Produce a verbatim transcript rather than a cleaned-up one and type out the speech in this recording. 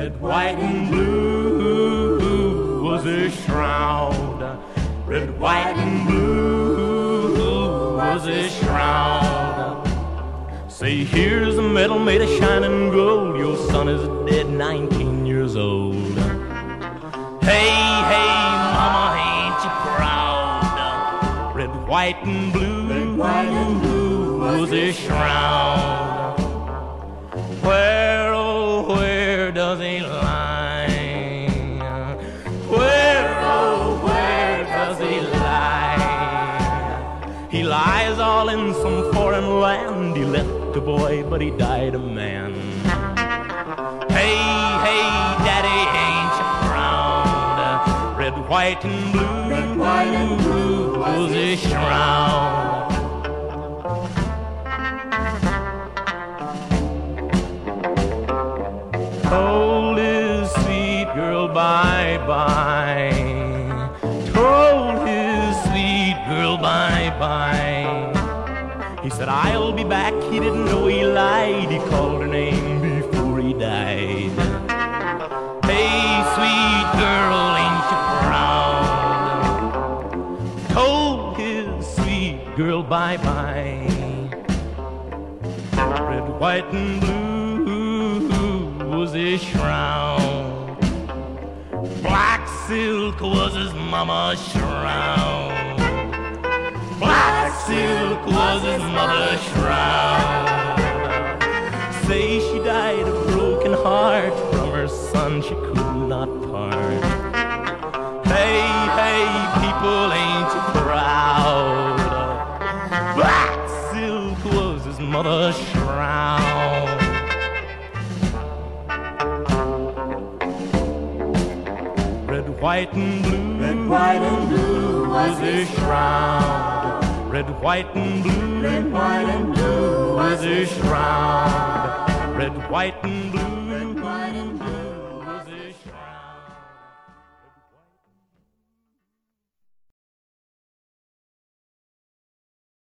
Red, white, and blue was his shroud. Red, white, and blue was his shroud. Say, here's a medal made of shining gold. Your son is dead, nineteen years old. Hey, hey, mama, ain't you proud? Red, white, and blue, Red, white, and blue was his shroud. Where, oh, where does he lie? Where, oh, where does he lie? He lies all in some foreign land. He left a boy, but he died a man. Hey, hey, daddy, ain't you proud? Red, white, and blue, Red, white, and blue was his shroud. Told his sweet girl bye-bye. Told his sweet girl bye-bye. He said, I'll be back. He didn't know he lied. He called her name before he died. Hey, sweet girl, ain't you proud? Told his sweet girl bye-bye. Red, white, and blue was his shroud. Black silk was his mama's shroud. Black silk was his mother's shroud. Say she died a broken heart. From her son she could not part. Hey, hey, people, ain't you proud? Black silk was his mother's shroud. Red, white, and blue, Red, white, and blue was his shroud. Red, white, and blue, Red, white, and blue was his shroud. Red, white, and blue